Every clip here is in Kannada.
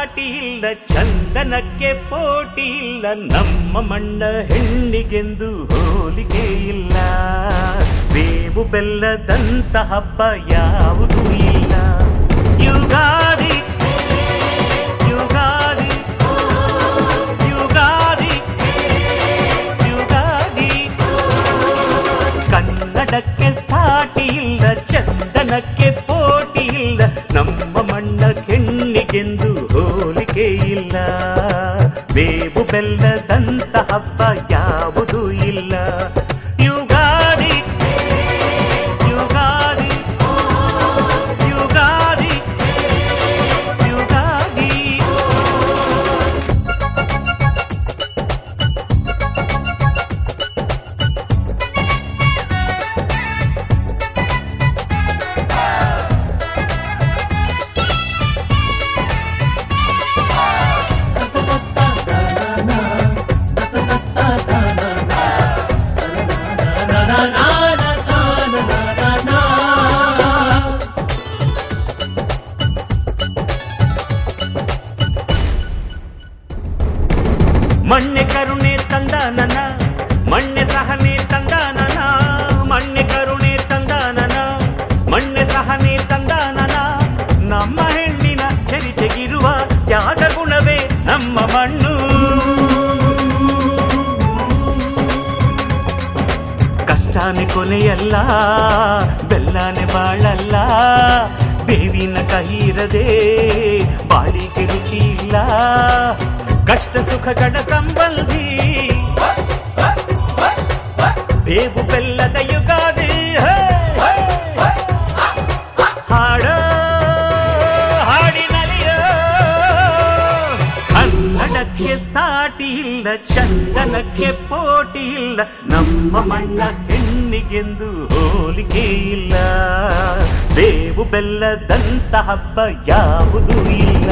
ಸಾಟಿ ಇಲ್ಲ, ಚಂದನಕ್ಕೆ ಪೋಟಿ ಇಲ್ಲ, ನಮ್ಮ ಮಣ್ಣ ಹೆಣ್ಣಿಗೆಂದು ಹೋಲಿಕೆ ಇಲ್ಲ. ಬೇವು ಬೆಲ್ಲದಂತ ಹಬ್ಬ ಯಾವುದೂ ಇಲ್ಲ. ಯುಗಾದಿ ಯುಗಾದಿ ಯುಗಾದಿ ಯುಗಾದಿ, ಕನ್ನಡಕ್ಕೆ ಸಾಟಿ ಇಲ್ಲ, ಚಂದನಕ್ಕೆ ಪೋಟಿ ಇಲ್ಲ, ನಮ್ಮ ಮಣ್ಣ ಹೆಣ್ಣಿಗೆಂದು ಹೋಲಿಕೆ ಇಲ್ಲ. ಬೇವು ಬೆಲ್ಲದಂತ ಹಬ್ಬ ಯಾವುದೂ ಇಲ್ಲ. ಯುಗಾದಿ ಯುಗಾದಿ ಯುಗಾದಿ ಯುಗಾದಿ. ಮಣ್ಣೆ ಕರುಣೆ ತಂದ ನನ್ನ, ಮಣ್ಣೆ ಸಹನೆ ತಂದ ನನ್ನ, ಮಣ್ಣೆ ಕರುಣೆ ತಂದ ನನ್ನ, ಮಣ್ಣೆ ಸಹನೆ ತಂದ ನನ್ನ. ನಮ್ಮ ಹೆಣ್ಣಿನ ಚರಿತೆಗಿರುವ ತ್ಯಾಗ ಗುಣವೇ ನಮ್ಮ ಮಣ್ಣು. ಕಷ್ಟಾನೆ ಕೊನೆಯಲ್ಲ, ಬೆಲ್ಲನೆ ಬಾಳಲ್ಲ, ಬೇವಿನ ಕಹಿರದೆ ಬಾಳಿಗೆ ರುಚಿ ಇಲ್ಲ. ಕಷ್ಟ ಸುಖಗಳ ಸಂಬಂಧಿ ಬೇವು ಬೆಲ್ಲದ ಯುಗಾದಿ. ಹಾಡ ಹಾಡಿನಲಿಯ ಕನ್ನಡಕ್ಕೆ ಸಾಟಿ ಇಲ್ಲ, ಚಂದನಕ್ಕೆ ಪೋಟಿ ಇಲ್ಲ, ನಮ್ಮ ಮಣ್ಣ ಹೆಣ್ಣಿಗೆಂದು ಹೋಲಿಕೆ ಇಲ್ಲ. ಬೇವು ಬೆಲ್ಲದಂತ ಹಬ್ಬ ಯಾವುದೂ ಇಲ್ಲ.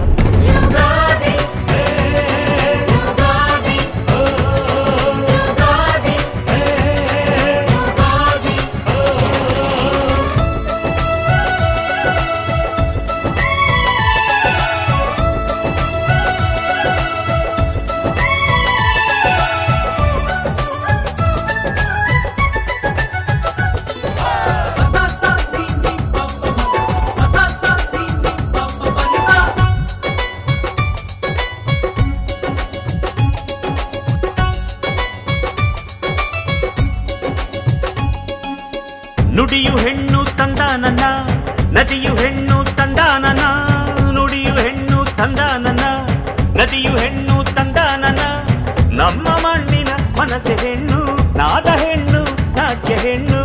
ನುಡಿಯು ಹೆಣ್ಣು ತಂದ ನನ್ನ, ನದಿಯು ಹೆಣ್ಣು ತಂದ ನನ್ನ, ನುಡಿಯು ಹೆಣ್ಣು ತಂದ ನನ್ನ, ನದಿಯು ಹೆಣ್ಣು ತಂದ ನನ್ನ. ನಮ್ಮ ಮಣ್ಣಿನ ಮನಸ್ಸೆ ಹೆಣ್ಣು, ನಾದ ಹೆಣ್ಣು, ನಾಟ್ಯ ಹೆಣ್ಣು.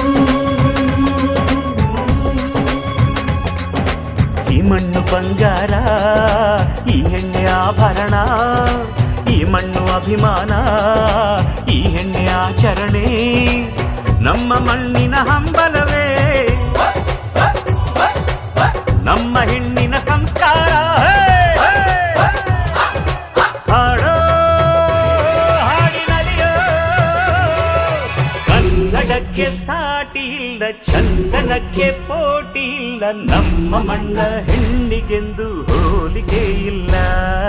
ಈ ಮಣ್ಣು ಬಂಗಾರ, ಈ ಹೆಣ್ಣೆ ಆಭರಣ, ಈ ಮಣ್ಣು ಅಭಿಮಾನ, ಈ ಹೆಣ್ಣೆ ಆಚರಣೆ. ನಮ್ಮ ಮಣ್ಣಿನ ಹಂಬಲವೇ ನಮ್ಮ ಹೆಣ್ಣಿನ ಸಂಸ್ಕಾರ. ಹಾಡೋ ಹಾಡಿನಲಿಯೋ ಕನ್ನಡಕ್ಕೆ ಸಾಟಿ ಇಲ್ಲ, ಚಂದನಕ್ಕೆ ಪೋಟಿ ಇಲ್ಲ, ನಮ್ಮ ಮಣ್ಣ ಹೆಣ್ಣಿಗೆಂದು ಹೋಲಿಕೆ ಇಲ್ಲ.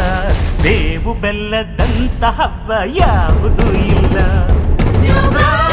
ಬೇವು ಬೆಲ್ಲದಂತ ಹಬ್ಬ ಯಾವುದೂ ಇಲ್ಲ.